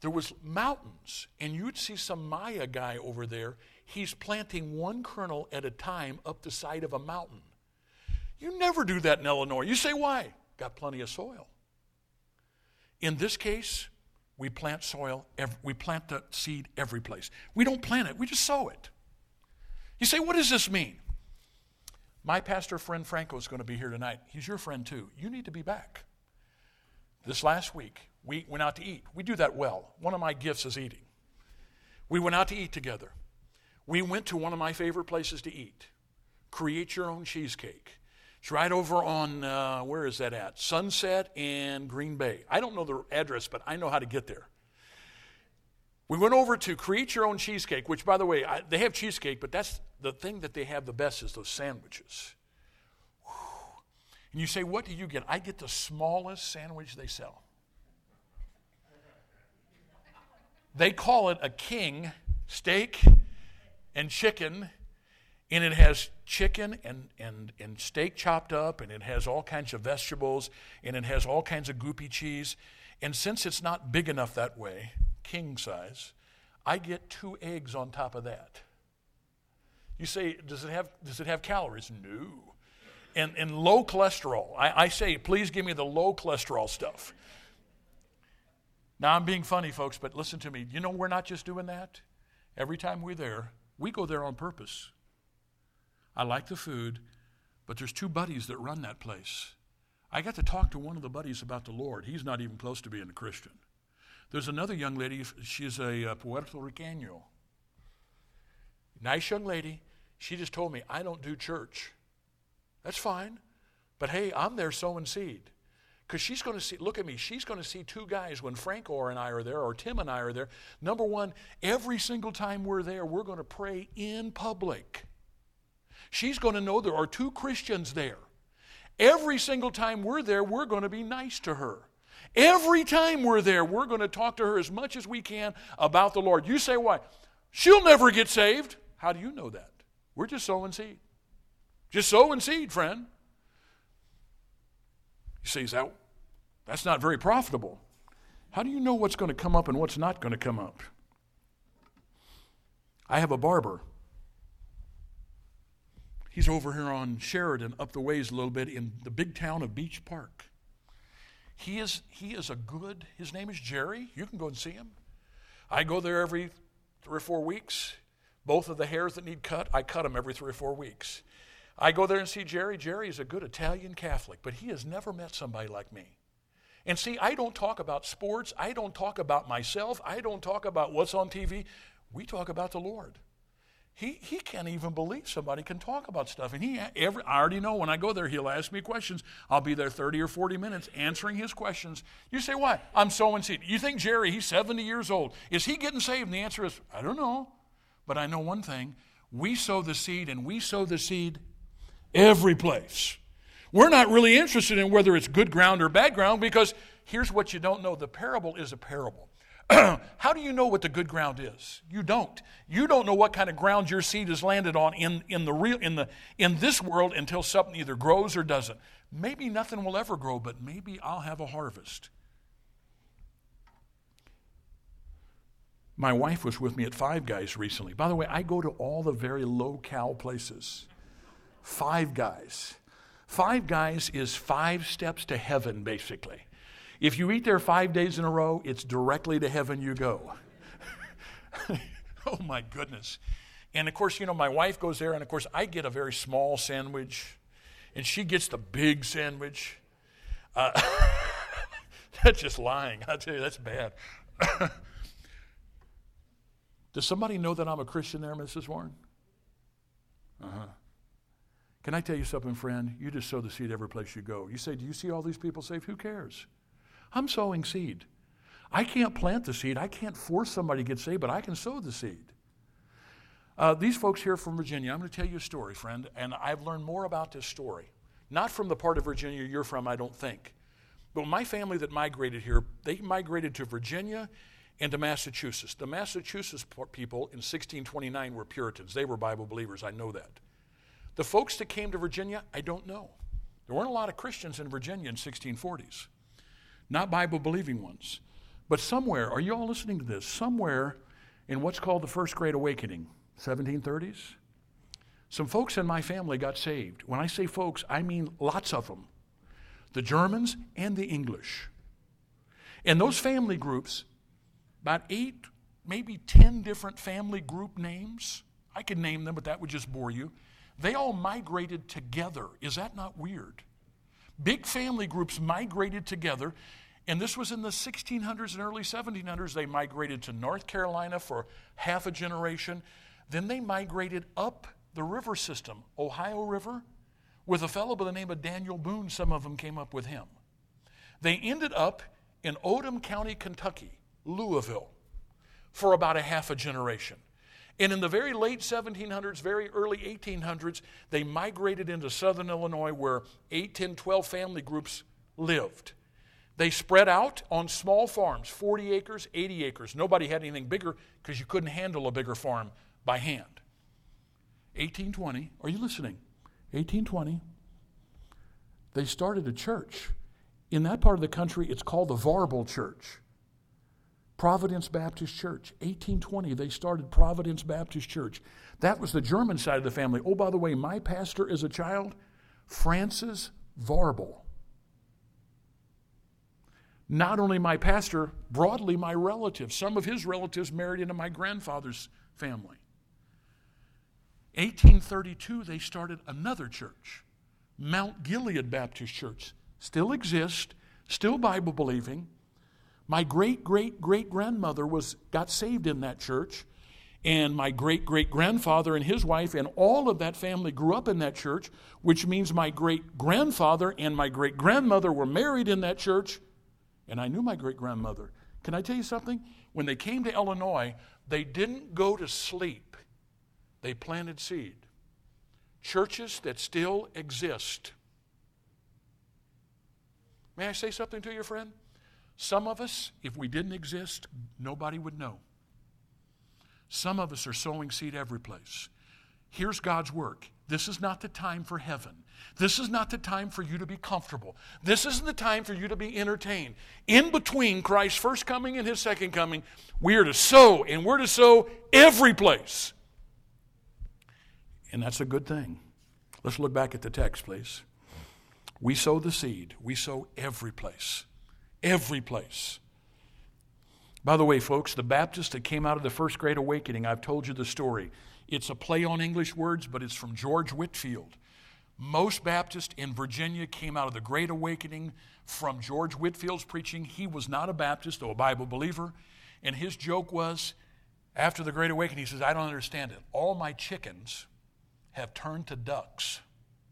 there was mountains, and you'd see some Maya guy over there. He's planting one kernel at a time up the side of a mountain. You never do that in Illinois. You say, why? Got plenty of soil. In this case, we plant we plant the seed every place. We don't plant it, we just sow it. You say, what does this mean? My pastor friend Franco is going to be here tonight. He's your friend too. You need to be back. This last week, we went out to eat. We do that well. One of my gifts is eating. We went out to eat together. We went to one of my favorite places to eat. Create Your Own Cheesecake. It's right over on, where is that at? Sunset and Green Bay. I don't know the address, but I know how to get there. We went over to Create Your Own Cheesecake, which, by the way, they have cheesecake, but that's the thing that they have the best is those sandwiches. Whew. And you say, what do you get? I get the smallest sandwich they sell. They call it a king steak and chicken, and it has chicken and steak chopped up, and it has all kinds of vegetables, and it has all kinds of goopy cheese. And since it's not big enough that way, king size, I get 2 eggs on top of that. You say, does it have calories? No. And low cholesterol. I say, please give me the low cholesterol stuff. Now, I'm being funny, folks, but listen to me. You know, we're not just doing that. Every time we're there, we go there on purpose. I like the food, but there's 2 buddies that run that place. I got to talk to one of the buddies about the Lord. He's not even close to being a Christian. There's another young lady. She's a Puerto Riqueño. Nice young lady. She just told me, I don't do church. That's fine. But hey, I'm there sowing seed. Because she's going to see, look at me, she's going to see 2 guys when Franco and I are there, or Tim and I are there. Number one, every single time we're there, we're going to pray in public. She's going to know there are 2 Christians there. Every single time we're there, we're going to be nice to her. Every time we're there, we're going to talk to her as much as we can about the Lord. You say, why? She'll never get saved. How do you know that? We're just sowing seed. Just sowing seed, friend. You say, that's not very profitable. How do you know what's going to come up and what's not going to come up? I have a barber. He's over here on Sheridan, up the ways a little bit, in the big town of Beach Park. He is a good, his name is Jerry. You can go and see him. I go there every 3 or 4 weeks. Both of the hairs that need cut, I cut them every 3 or 4 weeks. I go there and see Jerry. Jerry is a good Italian Catholic, but he has never met somebody like me. And see, I don't talk about sports. I don't talk about myself. I don't talk about what's on TV. We talk about the Lord. He can't even believe somebody can talk about stuff. And I already know when I go there, he'll ask me questions. I'll be there 30 or 40 minutes answering his questions. You say, why? I'm sowing seed. You think Jerry, he's 70 years old. Is he getting saved? And the answer is, I don't know. But I know one thing. We sow the seed, and we sow the seed every place. We're not really interested in whether it's good ground or bad ground, because here's what you don't know. The parable is a parable. How do you know what the good ground is? You don't. You don't know what kind of ground your seed is landed on in this world until something either grows or doesn't. Maybe nothing will ever grow, but maybe I'll have a harvest. My wife was with me at Five Guys recently. By the way, I go to all the very low-cal places. Five Guys. Five Guys is 5 steps to heaven, basically. If you eat there 5 days in a row, it's directly to heaven you go. Oh, my goodness. And, of course, my wife goes there, and, of course, I get a very small sandwich, and she gets the big sandwich. That's just lying. I'll tell you, that's bad. Does somebody know that I'm a Christian there, Mrs. Warren? Uh-huh. Can I tell you something, friend? You just sow the seed every place you go. You say, do you see all these people saved? Who cares? I'm sowing seed. I can't plant the seed. I can't force somebody to get saved, but I can sow the seed. These folks here from Virginia, I'm going to tell you a story, friend, and I've learned more about this story. Not from the part of Virginia you're from, I don't think. But my family that migrated here, they migrated to Virginia and to Massachusetts. The Massachusetts people in 1629 were Puritans. They were Bible believers. I know that. The folks that came to Virginia, I don't know. There weren't a lot of Christians in Virginia in 1640s. Not Bible-believing ones. But somewhere, are you all listening to this? Somewhere in what's called the First Great Awakening, 1730s, some folks in my family got saved. When I say folks, I mean lots of them. The Germans and the English. And those family groups, about 8, maybe 10 different family group names. I could name them, but that would just bore you. They all migrated together. Is that not weird? Big family groups migrated together, and this was in the 1600s and early 1700s. They migrated to North Carolina for half a generation. Then they migrated up the river system, Ohio River, with a fellow by the name of Daniel Boone. Some of them came up with him. They ended up in Oldham County, Kentucky, Louisville, for about a half a generation. And in the very late 1700s, very early 1800s, they migrated into southern Illinois where 8, 10, 12 family groups lived. They spread out on small farms, 40 acres, 80 acres. Nobody had anything bigger because you couldn't handle a bigger farm by hand. 1820, are you listening? 1820, they started a church. In that part of the country, it's called the Varble Church. Providence Baptist Church. 1820, they started Providence Baptist Church. That was the German side of the family. Oh, by the way, my pastor as a child, Francis Varble. Not only my pastor, broadly my relatives. Some of his relatives married into my grandfather's family. 1832, they started another church, Mount Gilead Baptist Church. Still exists, still Bible-believing. My great-great-great-grandmother got saved in that church, and my great-great-grandfather and his wife and all of that family grew up in that church, which means my great-grandfather and my great-grandmother were married in that church, and I knew my great-grandmother. Can I tell you something? When they came to Illinois, they didn't go to sleep. They planted seed. Churches that still exist. May I say something to you, friend? Some of us, if we didn't exist, nobody would know. Some of us are sowing seed every place. Here's God's work. This is not the time for heaven. This is not the time for you to be comfortable. This isn't the time for you to be entertained. In between Christ's first coming and his second coming, we are to sow, and we're to sow every place. And that's a good thing. Let's look back at the text, please. We sow the seed. We sow every place. Every place. By the way, folks, the Baptists that came out of the First Great Awakening, I've told you the story. It's a play on English words, but it's from George Whitefield. Most Baptists in Virginia came out of the Great Awakening from George Whitefield's preaching. He was not a Baptist, though a Bible believer. And his joke was, after the Great Awakening, he says, I don't understand it. All my chickens have turned to ducks.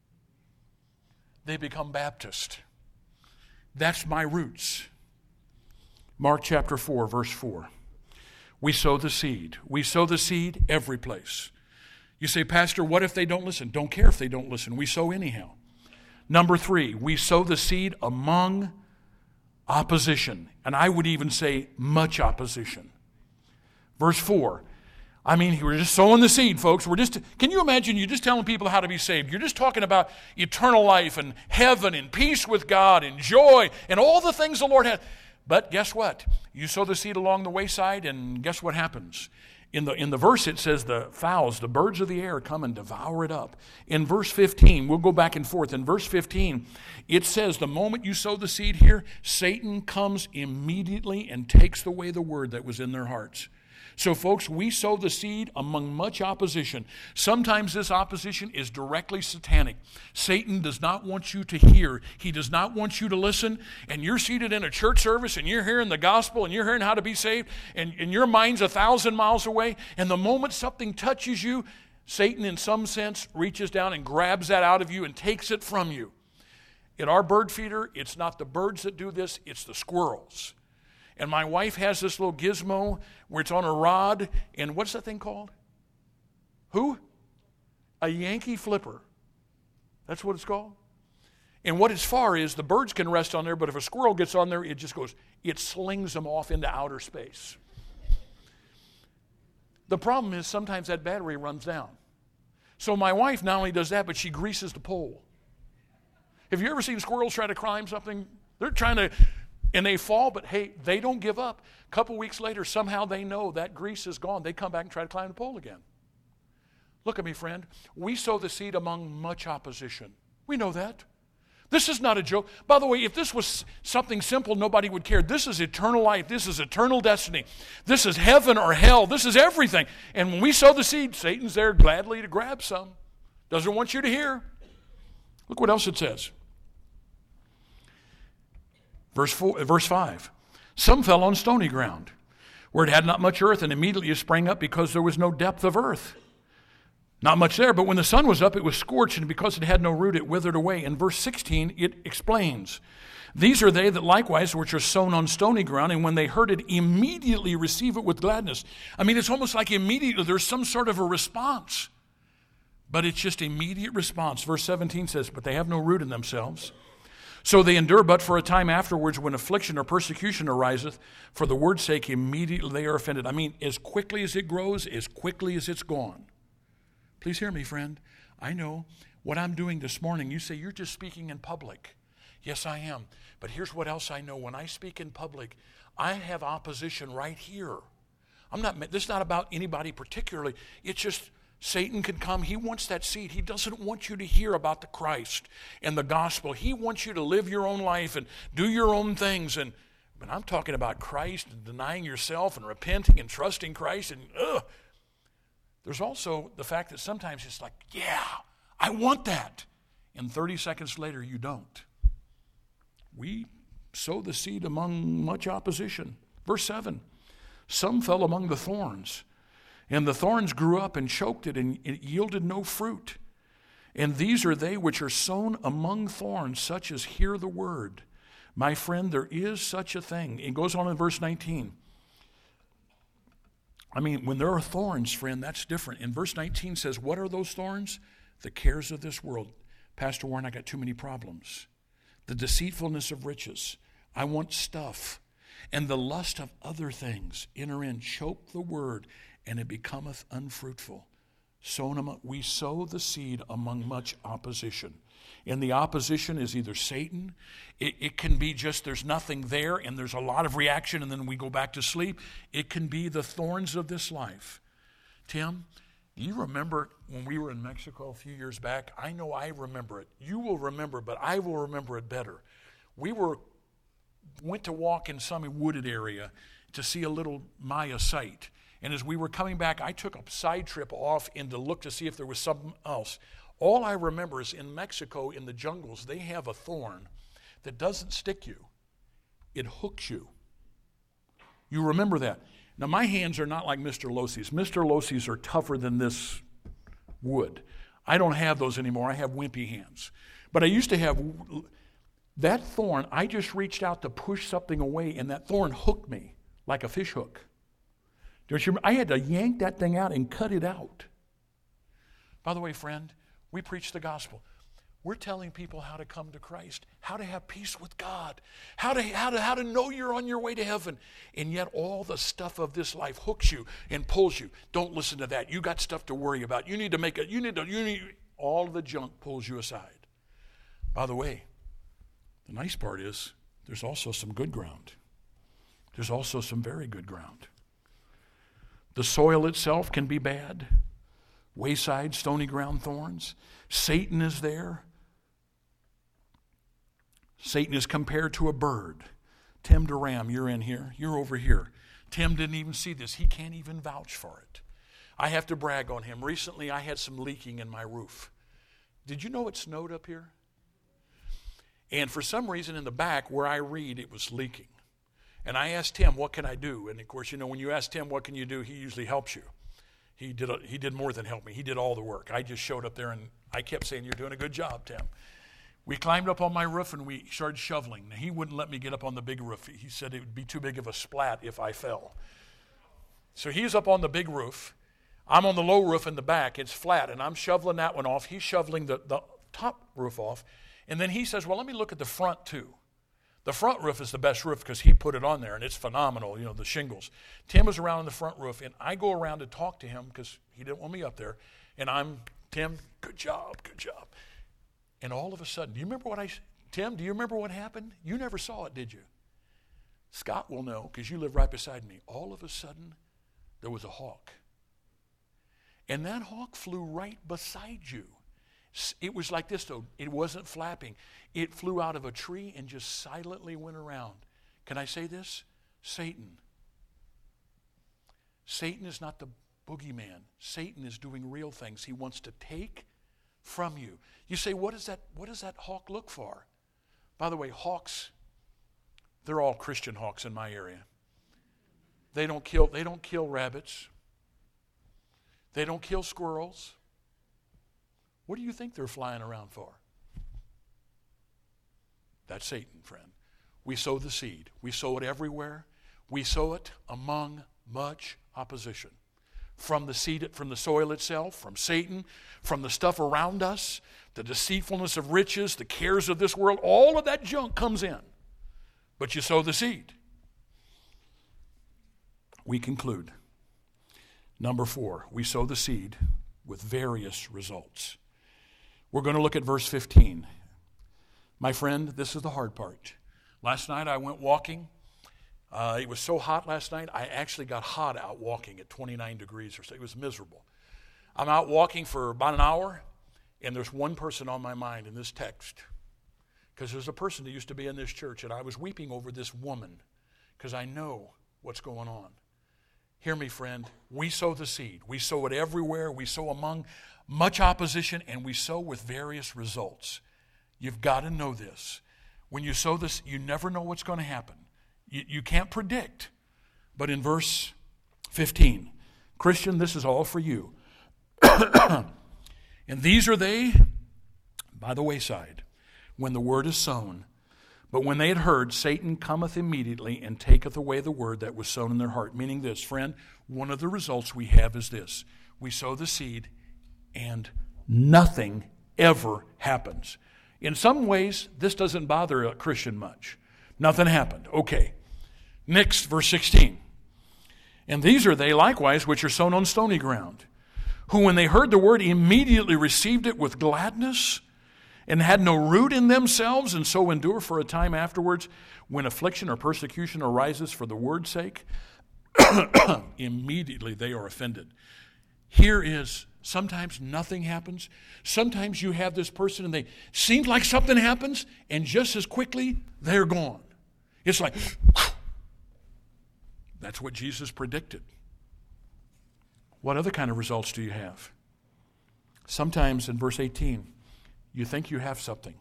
They become Baptist. That's my roots. Mark chapter 4, verse 4. We sow the seed. We sow the seed every place. You say, Pastor, what if they don't listen? Don't care if they don't listen. We sow anyhow. Number 3, we sow the seed among opposition. And I would even say much opposition. Verse 4. I mean, we're just sowing the seed, folks. Can you imagine you just telling people how to be saved? You're just talking about eternal life and heaven and peace with God and joy and all the things the Lord has. But guess what? You sow the seed along the wayside, and guess what happens? In the verse it says the fowls, the birds of the air, come and devour it up. In verse 15, we'll go back and forth. In verse 15, it says the moment you sow the seed here, Satan comes immediately and takes away the word that was in their hearts. So, folks, we sow the seed among much opposition. Sometimes this opposition is directly satanic. Satan does not want you to hear. He does not want you to listen. And you're seated in a church service, and you're hearing the gospel, and you're hearing how to be saved, and your mind's 1,000 miles away. And the moment something touches you, Satan, in some sense, reaches down and grabs that out of you and takes it from you. At our bird feeder, it's not the birds that do this, it's the squirrels. And my wife has this little gizmo where it's on a rod. And what's that thing called? Who? A Yankee flipper. That's what it's called. And what it's for is the birds can rest on there, but if a squirrel gets on there, it slings them off into outer space. The problem is sometimes that battery runs down. So my wife not only does that, but she greases the pole. Have you ever seen squirrels try to climb something? They're trying to And they fall, but hey, they don't give up. A couple weeks later, somehow they know that grease is gone. They come back and try to climb the pole again. Look at me, friend. We sow the seed among much opposition. We know that. This is not a joke. By the way, if this was something simple, nobody would care. This is eternal life. This is eternal destiny. This is heaven or hell. This is everything. And when we sow the seed, Satan's there gladly to grab some. Doesn't want you to hear. Look what else it says. Verse 5. Some fell on stony ground, where it had not much earth, and immediately it sprang up because there was no depth of earth. Not much there, but when the sun was up, it was scorched, and because it had no root, it withered away. In verse 16, it explains, these are they that likewise which are sown on stony ground, and when they heard it, immediately receive it with gladness. I mean, it's almost like immediately there's some sort of a response, but it's just immediate response. Verse 17 says, but they have no root in themselves. So they endure but for a time afterwards, when affliction or persecution ariseth, for the word's sake immediately they are offended. I mean, as quickly as it grows, as quickly as it's gone. Please hear me, friend. I know what I'm doing this morning. You say, you're just speaking in public. Yes, I am. But here's what else I know. When I speak in public, I have opposition right here. This is not about anybody particularly. It's just Satan can come. He wants that seed. He doesn't want you to hear about the Christ and the gospel. He wants you to live your own life and do your own things. But I'm talking about Christ and denying yourself and repenting and trusting Christ. And there's also the fact that sometimes it's like, yeah, I want that. And 30 seconds later, you don't. We sow the seed among much opposition. Verse 7, some fell among the thorns, and the thorns grew up and choked it, and it yielded no fruit. And these are they which are sown among thorns, such as hear the word. My friend, there is such a thing. It goes on in verse 19. I mean, when there are thorns, friend, that's different. And verse 19 says, what are those thorns? The cares of this world. Pastor Warren, I got too many problems. The deceitfulness of riches. I want stuff. And the lust of other things enter in, choke the word, and it becometh unfruitful. We sow the seed among much opposition. And the opposition is either Satan, it can be just there's nothing there and there's a lot of reaction and then we go back to sleep. It can be the thorns of this life. Tim, do you remember when we were in Mexico a few years back? I know I remember it. You will remember, but I will remember it better. We went to walk in some wooded area to see a little Maya site. And as we were coming back, I took a side trip off and to look to see if there was something else. All I remember is in Mexico, in the jungles, they have a thorn that doesn't stick you. It hooks you. You remember that. Now, my hands are not like Mr. Losey's. Mr. Losey's are tougher than this wood. I don't have those anymore. I have wimpy hands. But I used to have that thorn. I just reached out to push something away, and that thorn hooked me like a fish hook. Don't you remember? I had to yank that thing out and cut it out. By the way, friend, we preach the gospel. We're telling people how to come to Christ, how to have peace with God, how to know you're on your way to heaven. And yet all the stuff of this life hooks you and pulls you. Don't listen to that. You got stuff to worry about. You need all the junk pulls you aside. By the way, the nice part is there's also some good ground. There's also some very good ground. The soil itself can be bad. Wayside, stony ground, thorns. Satan is there. Satan is compared to a bird. Tim Duram, you're in here. You're over here. Tim didn't even see this. He can't even vouch for it. I have to brag on him. Recently, I had some leaking in my roof. Did you know it snowed up here? And for some reason in the back where I read, it was leaking. And I asked Tim, what can I do? And of course, when you ask Tim, what can you do, he usually helps you. He did more than help me. He did all the work. I just showed up there and I kept saying, you're doing a good job, Tim. We climbed up on my roof and we started shoveling. Now, he wouldn't let me get up on the big roof. He said it would be too big of a splat if I fell. So he's up on the big roof. I'm on the low roof in the back. It's flat, and I'm shoveling that one off. He's shoveling the top roof off. And then he says, well, let me look at the front too. The front roof is the best roof because he put it on there, and it's phenomenal, the shingles. Tim was around on the front roof, and I go around to talk to him because he didn't want me up there. And Tim, good job. And all of a sudden, Tim, do you remember what happened? You never saw it, did you? Scott will know, because you live right beside me. All of a sudden, there was a hawk. And that hawk flew right beside you. It was like this, though. It wasn't flapping. It flew out of a tree and just silently went around. Can I say this? Satan. Satan is not the boogeyman. Satan is doing real things. He wants to take from you. You say, what does that hawk look for? By the way, hawks, they're all Christian hawks in my area. They don't kill rabbits. They don't kill squirrels. What do you think they're flying around for? That's Satan, friend. We sow the seed. We sow it everywhere. We sow it among much opposition. From the seed, from the soil itself, from Satan, from the stuff around us, the deceitfulness of riches, the cares of this world, all of that junk comes in. But you sow the seed. We conclude. Number 4, we sow the seed with various results. We're going to look at verse 15. My friend, this is the hard part. Last night I went walking. It was so hot last night, I actually got hot out walking at 29 degrees or so. It was miserable. I'm out walking for about an hour, and there's one person on my mind in this text. Because there's a person that used to be in this church, and I was weeping over this woman because I know what's going on. Hear me, friend. We sow the seed. We sow it everywhere. We sow among much opposition, and we sow with various results. You've got to know this. When you sow this, you never know what's going to happen. You can't predict. But in verse 15, Christian, this is all for you. And these are they by the wayside, when the word is sown. But when they had heard, Satan cometh immediately and taketh away the word that was sown in their heart. Meaning this, friend, one of the results we have is this. We sow the seed and nothing ever happens. In some ways, this doesn't bother a Christian much. Nothing happened. Okay. Next, verse 16. And these are they likewise which are sown on stony ground, who when they heard the word immediately received it with gladness, and had no root in themselves, and so endure for a time afterwards. When affliction or persecution arises for the word's sake, immediately they are offended. Here is, sometimes nothing happens. Sometimes you have this person and they seem like something happens, and just as quickly, they're gone. It's like, that's what Jesus predicted. What other kind of results do you have? Sometimes in verse 18, you think you have something.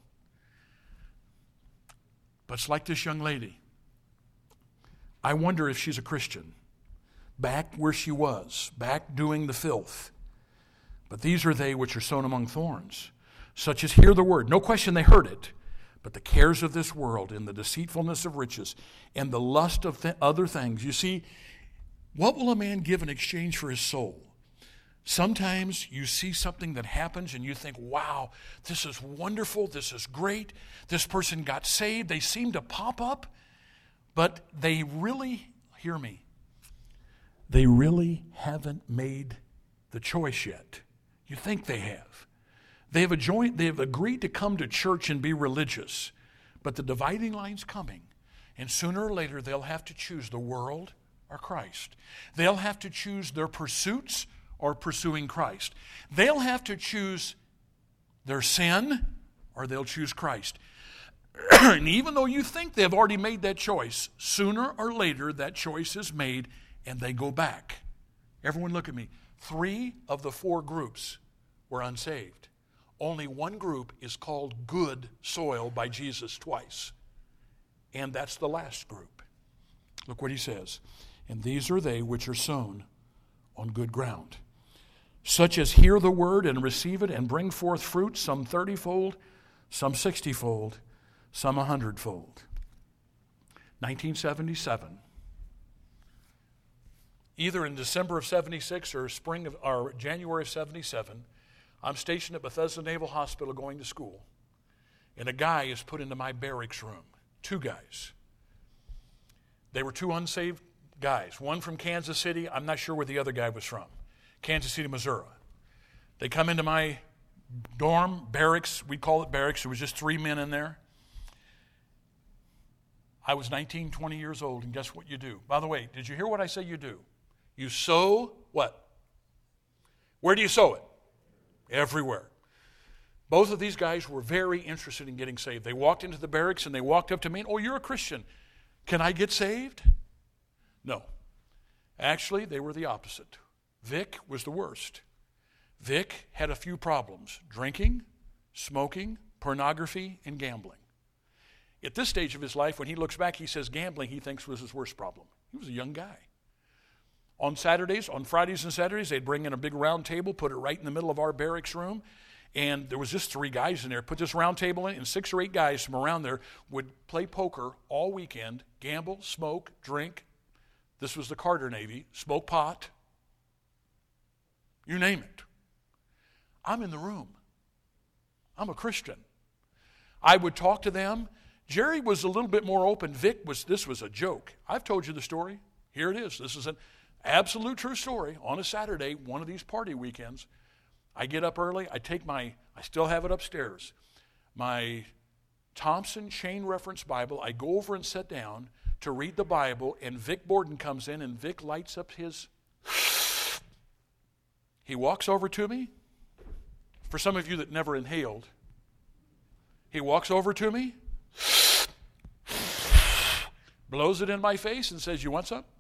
But it's like this young lady. I wonder if she's a Christian. Back where she was, back doing the filth. But these are they which are sown among thorns, such as hear the word. No question they heard it. But the cares of this world and the deceitfulness of riches and the lust of other things. You see, what will a man give in exchange for his soul? Sometimes you see something that happens and you think, wow, this is wonderful, this is great. This person got saved, they seem to pop up, but they really, hear me, they really haven't made the choice yet. You think they have. They have agreed to come to church and be religious, but the dividing line's coming, and sooner or later they'll have to choose the world or Christ. They'll have to choose their pursuits or pursuing Christ. They'll have to choose their sin or they'll choose Christ. And even though you think they've already made that choice, sooner or later that choice is made and they go back. Everyone look at me. 3 of the 4 groups were unsaved. Only one group is called good soil by Jesus twice. And that's the last group. Look what he says. And these are they which are sown on good ground, such as hear the word and receive it and bring forth fruit, some 30-fold, some 60-fold, some 100-fold. 1977. Either in December of 76 or January of 77, I'm stationed at Bethesda Naval Hospital going to school, and a guy is put into my barracks room. 2 guys. They were 2 unsaved guys. One from Kansas City. I'm not sure where the other guy was from. Kansas City, Missouri. They come into my dorm, barracks. We call it barracks. There was just 3 men in there. I was 19, 20 years old, and guess what you do? By the way, did you hear what I say you do? You sow what? Where do you sow it? Everywhere. Both of these guys were very interested in getting saved. They walked into the barracks and they walked up to me, oh, you're a Christian. Can I get saved? No. Actually, they were the opposite. Vic was the worst. Vic had a few problems: drinking, smoking, pornography, and gambling. At this stage of his life, when he looks back, he says gambling he thinks was his worst problem. He was a young guy. On Fridays and Saturdays, they'd bring in a big round table, put it right in the middle of our barracks room, and there was just 3 guys in there. Put this round table in, and 6 or 8 guys from around there would play poker all weekend, gamble, smoke, drink. This was the Carter Navy. Smoke pot. You name it. I'm in the room. I'm a Christian. I would talk to them. Jerry was a little bit more open. This was a joke. I've told you the story. Here it is. This is an absolute true story. On a Saturday, one of these party weekends, I get up early. I still have it upstairs, my Thompson Chain Reference Bible. I go over and sit down to read the Bible, and Vic Borden comes in, and Vic lights up his... He walks over to me. For some of you that never inhaled, he walks over to me, blows it in my face, and says, you want some?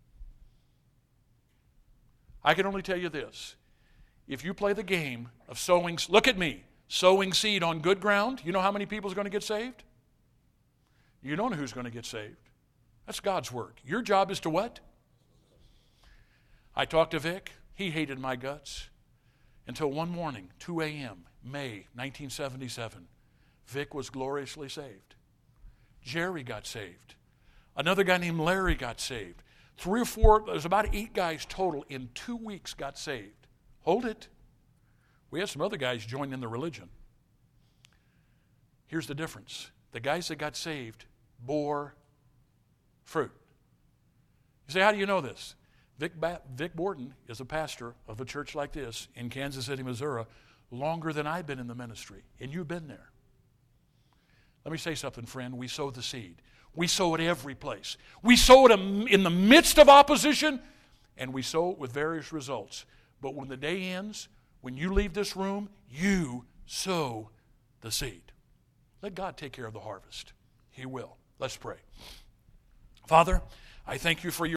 I can only tell you this. If you play the game of sowing, look at me, sowing seed on good ground, you know how many people is going to get saved? You don't know who's going to get saved. That's God's work. Your job is to what? I talked to Vic. He hated my guts. Until one morning, 2 a.m., May 1977, Vic was gloriously saved. Jerry got saved. Another guy named Larry got saved. 3 or 4, there's about 8 guys total in 2 weeks got saved. Hold it. We had some other guys join in the religion. Here's the difference. The guys that got saved bore fruit. You say, how do you know this? Vic Borden is a pastor of a church like this in Kansas City, Missouri, longer than I've been in the ministry, and you've been there. Let me say something, friend. We sow the seed. We sow it every place. We sow it in the midst of opposition, and we sow it with various results. But when the day ends, when you leave this room, you sow the seed. Let God take care of the harvest. He will. Let's pray. Father, I thank you for your